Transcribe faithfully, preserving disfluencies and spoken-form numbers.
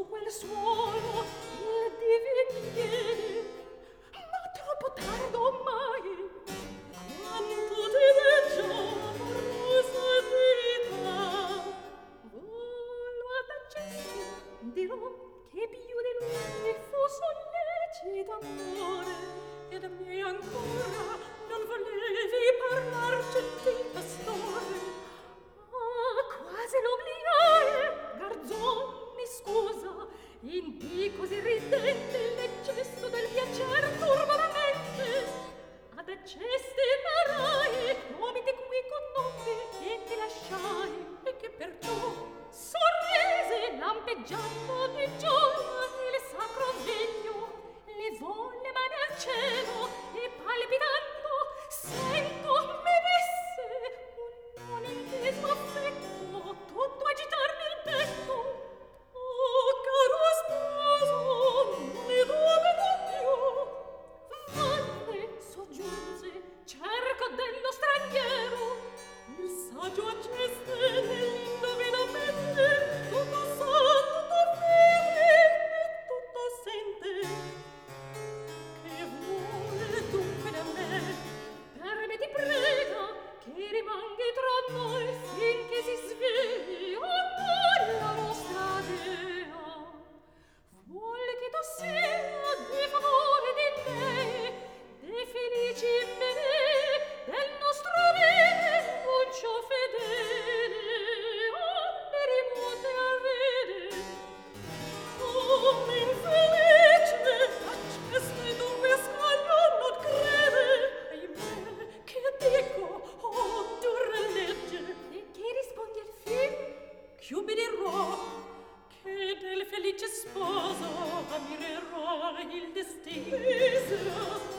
su quel suolo il divin piede, ma troppo tardo ormai. Quanto ti leggiamo, rosa vita, volo ad accessi, dirò che più di lui fu sollecito amore, ed a me ancora non volevi parlar gentil pastore. Ah, quasi l'obliare, garzon, mi scusa, in di così ridente l'eccesso del piacer turba la mente. Ad accesti marai, uomini qui conobbi e ti lasciai, e che perciò sorrisi lampeggiando di gioia il sacro veglio, levò le mani al cielo e palpitando sento me desse un non inteso affetto tutto agitarmi il petto. Oh, caro sposo, non ne dove dubbio, valle soggiunse, cerco dello straniero, il saggio acceste nell'indovinamente, tutto sa, tutto vede e tutto sente. Che vuole dunque da me? Per me ti prega che rimanghi tra noi finché si svegli ormai la nostra dea. Vuole che tu sia di favore di lei, dei felici me, del nostro bene uncio fedele, onde rimote a vede. Oh, infelice, acceste dunque scaglio non crede, ahimè, che dico, oh, dura legge. E che rispondi al fin? Ch'io mi dirò che del felice sposo ammirerò il destino. Misera,